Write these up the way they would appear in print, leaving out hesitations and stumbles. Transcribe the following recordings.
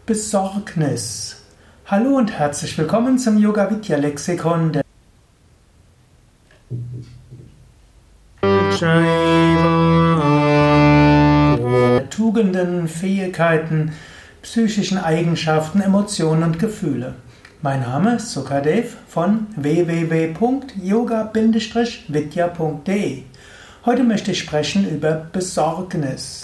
Besorgnis. Hallo und herzlich willkommen zum Yoga Vidya Lexikon der Tugenden, Fähigkeiten, psychischen Eigenschaften, Emotionen und Gefühle. Mein Name ist Sukadev von www.yoga-vidya.de. Heute möchte ich sprechen über Besorgnis.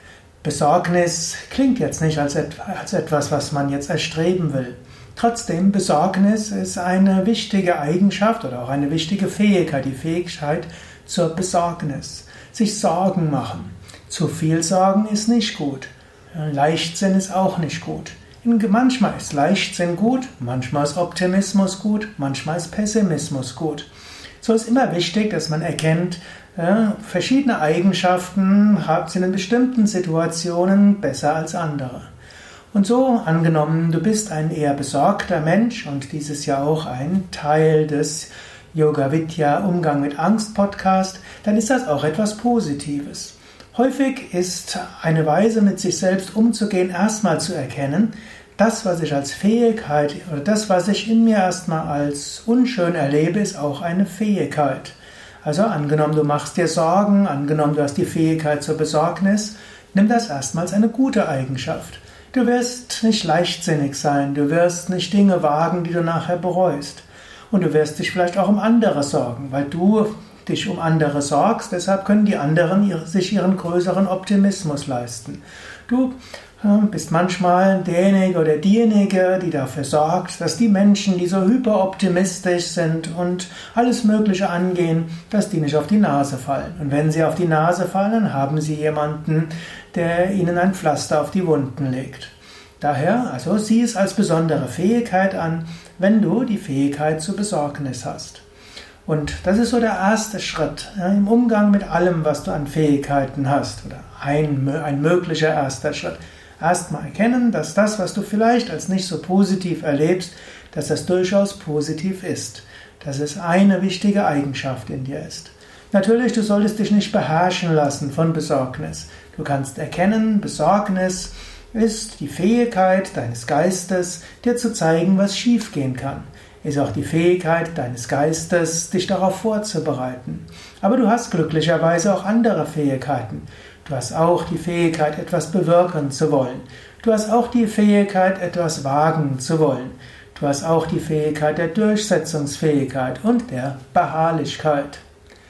Besorgnis klingt jetzt nicht als etwas, was man jetzt erstreben will. Trotzdem, Besorgnis ist eine wichtige Eigenschaft oder auch eine wichtige Fähigkeit, die Fähigkeit zur Besorgnis. Sich Sorgen machen. Zu viel Sorgen ist nicht gut. Leichtsinn ist auch nicht gut. Manchmal ist Leichtsinn gut, manchmal ist Optimismus gut, manchmal ist Pessimismus gut. So ist immer wichtig, dass man erkennt, verschiedene Eigenschaften sind in bestimmten Situationen besser als andere. Und so, angenommen, du bist ein eher besorgter Mensch und dies ist ja auch ein Teil des Yoga Vidya Umgang mit Angst Podcast, dann ist das auch etwas Positives. Häufig ist eine Weise, mit sich selbst umzugehen, erstmal zu erkennen, das, was ich als Fähigkeit oder das, was ich in mir erstmal als unschön erlebe, ist auch eine Fähigkeit. Also angenommen, du machst dir Sorgen, angenommen, du hast die Fähigkeit zur Besorgnis, nimm das erstmal als eine gute Eigenschaft. Du wirst nicht leichtsinnig sein, du wirst nicht Dinge wagen, die du nachher bereust. Und du wirst dich vielleicht auch um andere sorgen, weil du dich um andere sorgst, deshalb können die anderen sich ihren größeren Optimismus leisten. Du bist manchmal derjenige oder diejenige, die dafür sorgt, dass die Menschen, die so hyperoptimistisch sind und alles Mögliche angehen, dass die nicht auf die Nase fallen. Und wenn sie auf die Nase fallen, haben sie jemanden, der ihnen ein Pflaster auf die Wunden legt. Daher, also sieh es als besondere Fähigkeit an, wenn du die Fähigkeit zur Besorgnis hast. Und das ist so der erste Schritt im Umgang mit allem, was du an Fähigkeiten hast, oder ein möglicher erster Schritt. Erstmal erkennen, dass das, was du vielleicht als nicht so positiv erlebst, dass das durchaus positiv ist. Dass es eine wichtige Eigenschaft in dir ist. Natürlich, du solltest dich nicht beherrschen lassen von Besorgnis. Du kannst erkennen, Besorgnis ist die Fähigkeit deines Geistes, dir zu zeigen, was schiefgehen kann. Ist auch die Fähigkeit deines Geistes, dich darauf vorzubereiten. Aber du hast glücklicherweise auch andere Fähigkeiten. Du hast auch die Fähigkeit, etwas bewirken zu wollen. Du hast auch die Fähigkeit, etwas wagen zu wollen. Du hast auch die Fähigkeit der Durchsetzungsfähigkeit und der Beharrlichkeit.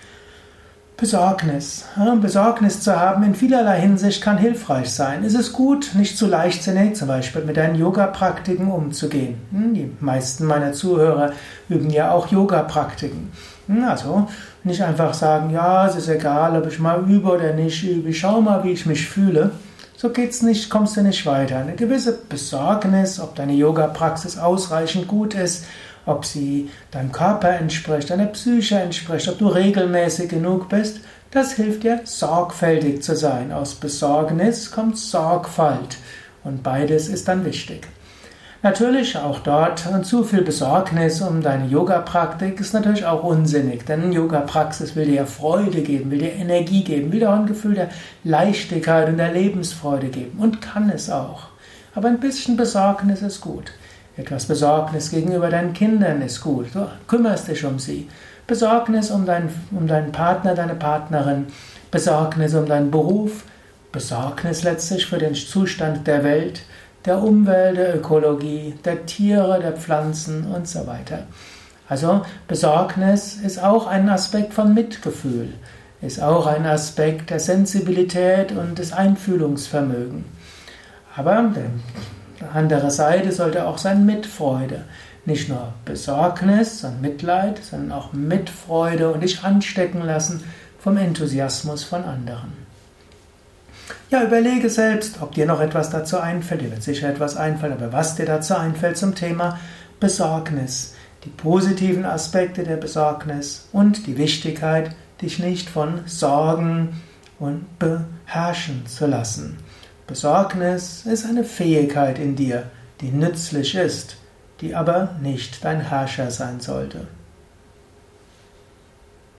Besorgnis. Besorgnis zu haben in vielerlei Hinsicht kann hilfreich sein. Es ist gut, nicht zu leichtsinnig, zum Beispiel mit deinen Yoga-Praktiken umzugehen. Die meisten meiner Zuhörer üben ja auch Yoga-Praktiken. Also nicht einfach sagen, ja, es ist egal, ob ich mal übe oder nicht übe, ich schau mal, wie ich mich fühle. So geht's nicht, kommst du nicht weiter. Eine gewisse Besorgnis, ob deine Yoga-Praxis ausreichend gut ist, ob sie deinem Körper entspricht, deiner Psyche entspricht, ob du regelmäßig genug bist, das hilft dir, sorgfältig zu sein. Aus Besorgnis kommt Sorgfalt und beides ist dann wichtig. Natürlich auch dort zu viel Besorgnis um deine Yoga-Praktik ist natürlich auch unsinnig, denn Yoga-Praxis will dir ja Freude geben, will dir Energie geben, will dir auch ein Gefühl der Leichtigkeit und der Lebensfreude geben und kann es auch. Aber ein bisschen Besorgnis ist gut. Etwas Besorgnis gegenüber deinen Kindern ist gut, du kümmerst dich um sie. Besorgnis um deinen Partner, deine Partnerin, Besorgnis um deinen Beruf, Besorgnis letztlich für den Zustand der Welt, der Umwelt, der Ökologie, der Tiere, der Pflanzen und so weiter. Also Besorgnis ist auch ein Aspekt von Mitgefühl, ist auch ein Aspekt der Sensibilität und des Einfühlungsvermögens. Aber die andere Seite sollte auch sein Mitfreude. Nicht nur Besorgnis und Mitleid, sondern auch Mitfreude und dich anstecken lassen vom Enthusiasmus von anderen. Ja, überlege selbst, ob dir noch etwas dazu einfällt. Dir wird sicher etwas einfallen, aber was dir dazu einfällt zum Thema Besorgnis. Die positiven Aspekte der Besorgnis und die Wichtigkeit, dich nicht von Sorgen und beherrschen zu lassen. Besorgnis ist eine Fähigkeit in dir, die nützlich ist, die aber nicht dein Herrscher sein sollte.